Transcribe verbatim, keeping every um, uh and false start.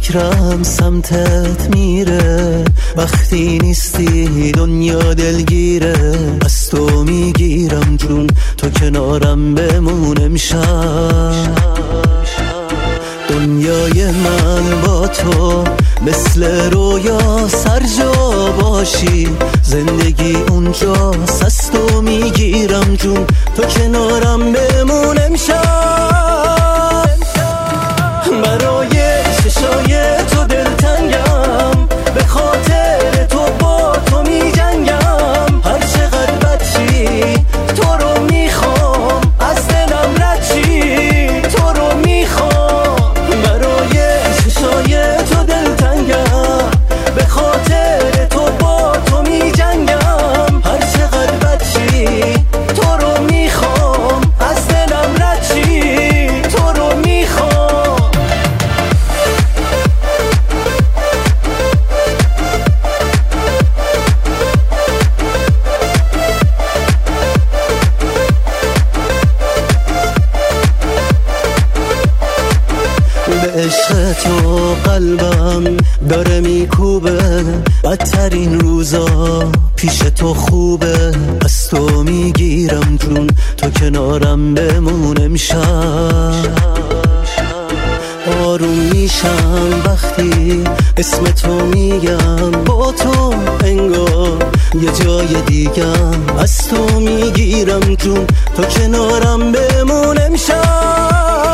فکرم سمتت میره، وقتی نیستی دنیا دلگیره. از تو میگیرم جون تو کنارم بمون امشب. دنیای من با تو مثل رویا سر جا باشی، زندگی اونجا از تو میگیرم جون تو کنارم بمون امشب. برای چشای تو دلتنگم، به خاطر تو با تو می جنگم. هر چقدر بد چی تو رو میخوام، از دلم رد چی تو رو میخوام. برای چشای تو دلتنگم، به خاطر تو با تو می جنگم. هر چقدر بد چی تو رو میخوام، از دلم رد چی تو رو میخوام. به عشق تو قلبم داره میکوبه، بدترین روزا پیش تو خوبه. از تو میگیرم جون تو کنارم بمون امشب. آروم میشم وقتی اسم تو میگم، با تو انگار یه جای دیگم. از تو میگیرم جون تو کنارم بمون امشب.